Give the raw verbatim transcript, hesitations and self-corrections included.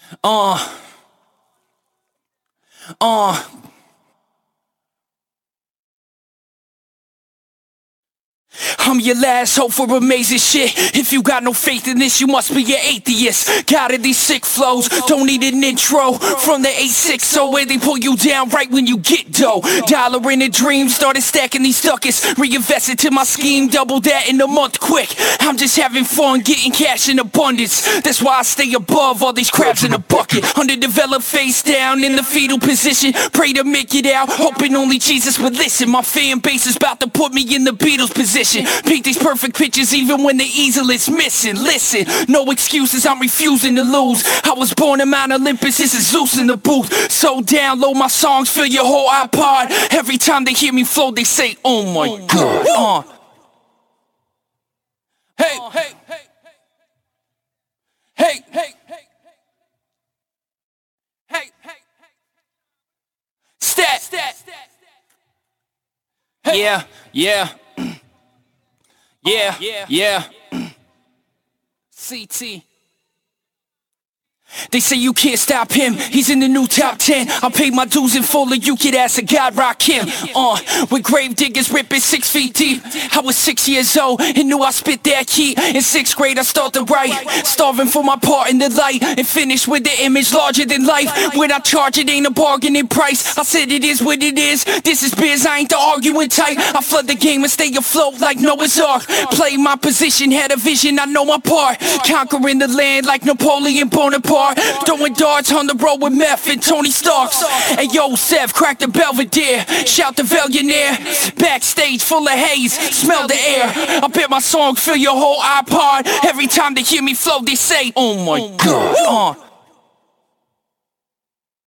Uh, uh. I'm your last hope for amazing shit. If you got no faith in this, you must be an atheist. Got of these sick flows, don't need an intro. From the eight six zero where they pull you down right when you get dough. Dollar in a dream, started stacking these ducats. Reinvested to my scheme, double that in a month quick. I'm just having fun, getting cash in abundance. That's why I stay above all these crabs in a bucket. Underdeveloped, face down in the fetal position. Pray to make it out, hoping only Jesus would listen. My fan base is about to put me in the Beatles position. Paint these perfect pictures even when the easel is missing. Listen, no excuses, I'm refusing to lose. I was born in Mount Olympus, this is Zeus in the booth. So download my songs, fill your whole iPod. Every time they hear me flow, they say, oh my oh God. Uh. Hey, uh, hey, hey, hey, hey, hey, hey, hey, stat, stat, hey. Yeah, yeah. Yeah, yeah, yeah. C T. They say you can't stop him, he's in the new top ten. I paid my dues in full and you could ask a God rock him. Uh, with grave diggers ripping six feet deep. I was six years old and knew I spit that heat. In sixth grade I started to write, starving for my part in the light. And finished with the image larger than life. When I charge it ain't a bargaining price. I said it is what it is, this is biz, I ain't the arguing type. I flood the game and stay afloat like Noah's Ark. Play my position, had a vision, I know my part. Conquering the land like Napoleon Bonaparte. Throwing darts on the road with meth and Tony Starks. Hey yo, Sev, crack the Belvedere. Shout the Villionaire. Backstage full of haze, smell the air. I bet my songs fill your whole iPod. Every time they hear me flow, they say, oh my God. Uh.